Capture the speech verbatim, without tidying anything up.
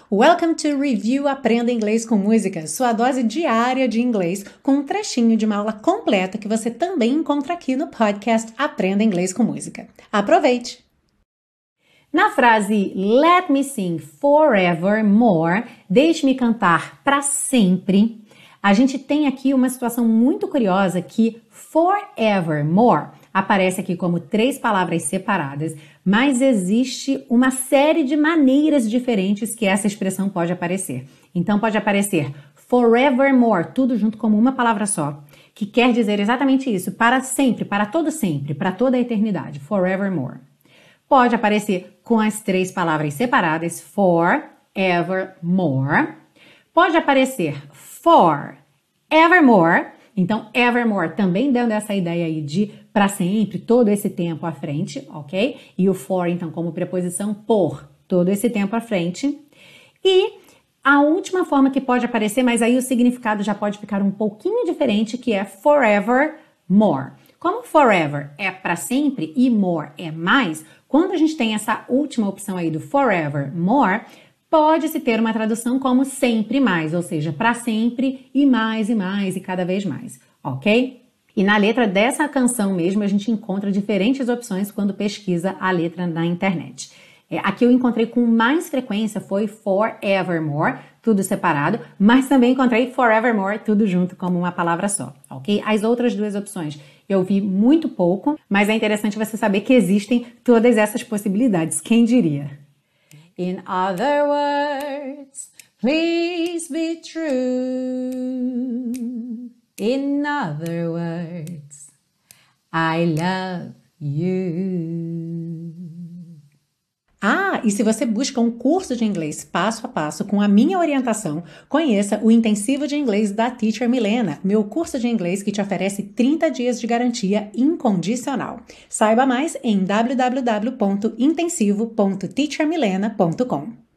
Welcome to Review Aprenda Inglês com Música, sua dose diária de inglês com um trechinho de uma aula completa que você também encontra aqui no podcast Aprenda Inglês com Música. Aproveite! Na frase Let me sing forevermore, deixe-me cantar para sempre, a gente tem aqui uma situação muito curiosa que forevermore aparece aqui como três palavras separadas, mas existe uma série de maneiras diferentes que essa expressão pode aparecer. Então pode aparecer forevermore, tudo junto como uma palavra só, que quer dizer exatamente isso, para sempre, para todo sempre, para toda a eternidade, forevermore. Pode aparecer com as três palavras separadas, forevermore. Pode aparecer for evermore. Então, evermore também dando essa ideia aí de para sempre, todo esse tempo à frente, ok? E o for, então, como preposição por todo esse tempo à frente. E a última forma que pode aparecer, mas aí o significado já pode ficar um pouquinho diferente, que é forevermore. Como forever é para sempre e more é mais, quando a gente tem essa última opção aí do forevermore, pode-se ter uma tradução como sempre mais, ou seja, para sempre e mais e mais e cada vez mais, ok? E na letra dessa canção mesmo, a gente encontra diferentes opções quando pesquisa a letra na internet. É, aqui eu encontrei com mais frequência foi forevermore, tudo separado, mas também encontrei forevermore, tudo junto como uma palavra só, ok? As outras duas opções eu vi muito pouco, mas é interessante você saber que existem todas essas possibilidades, quem diria? In other words, please be true. In other words, I love you. Ah, e se você busca um curso de inglês passo a passo com a minha orientação, conheça o Intensivo de Inglês da Teacher Milena, meu curso de inglês que te oferece trinta dias de garantia incondicional. Saiba mais em w w w ponto intensivo ponto teacher milena ponto com.